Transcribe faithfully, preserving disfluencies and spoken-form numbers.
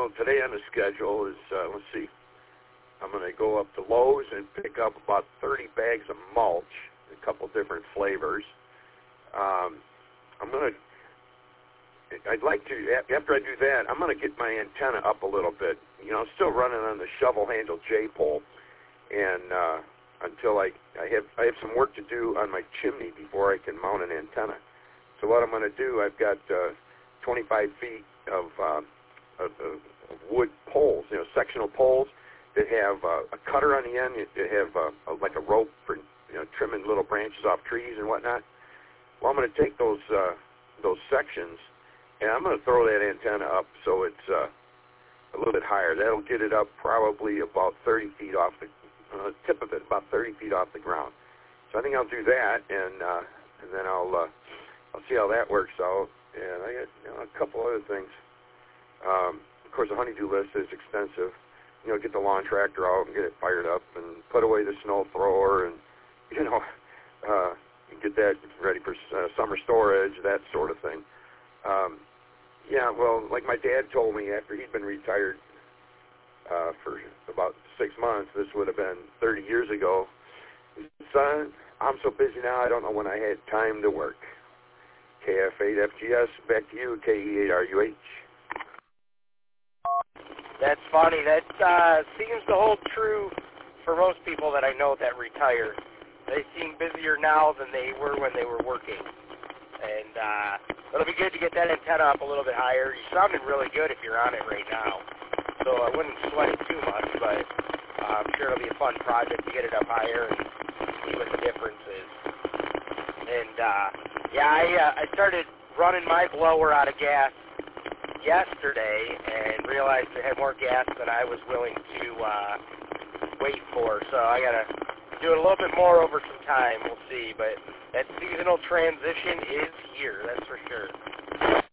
well, today on the schedule is, uh, let's see, I'm going to go up to Lowe's and pick up about thirty bags of mulch, a couple different flavors. Um, I'm going to, I'd like to, after I do that, I'm going to get my antenna up a little bit. You know, I'm still running on the shovel handle J-pole, and uh, until I, I have I have some work to do on my chimney before I can mount an antenna. So what I'm going to do, I've got uh, twenty-five feet of, uh, of, of wood poles, you know, sectional poles that have uh, a cutter on the end. That have uh, a, like a rope for, you know, trimming little branches off trees and whatnot. Well, I'm going to take those uh, those sections, and I'm going to throw that antenna up so it's uh, a little bit higher. That'll get it up probably about thirty feet off the uh, tip of it, about thirty feet off the ground. So I think I'll do that, and uh, and then I'll uh, I'll see how that works out. And I got, you know, a couple other things. Um, of course, the honeydew list is extensive. You know, get the lawn tractor out and get it fired up, and put away the snow thrower, and you know, uh, get that ready for uh, summer storage, that sort of thing. Um, yeah, well, like my dad told me after he'd been retired uh, for about six months, this would have been thirty years ago. He said, son, I'm so busy now, I don't know when I had time to work. K F eight F G S, back to you, K E eight R U H. That's funny. That uh, seems to hold true for most people that I know that retire. They seem busier now than they were when they were working. And uh, it'll be good to get that antenna up a little bit higher. You're sounding really good if you're on it right now. So I wouldn't sweat it too much, but uh, I'm sure it'll be a fun project to get it up higher and see what the difference is. And, uh, yeah, I, uh, I started running my blower out of gas yesterday and realized it had more gas than I was willing to uh, wait for. So I got to do it a little bit more over some time. We'll see. But that seasonal transition is here, that's for sure.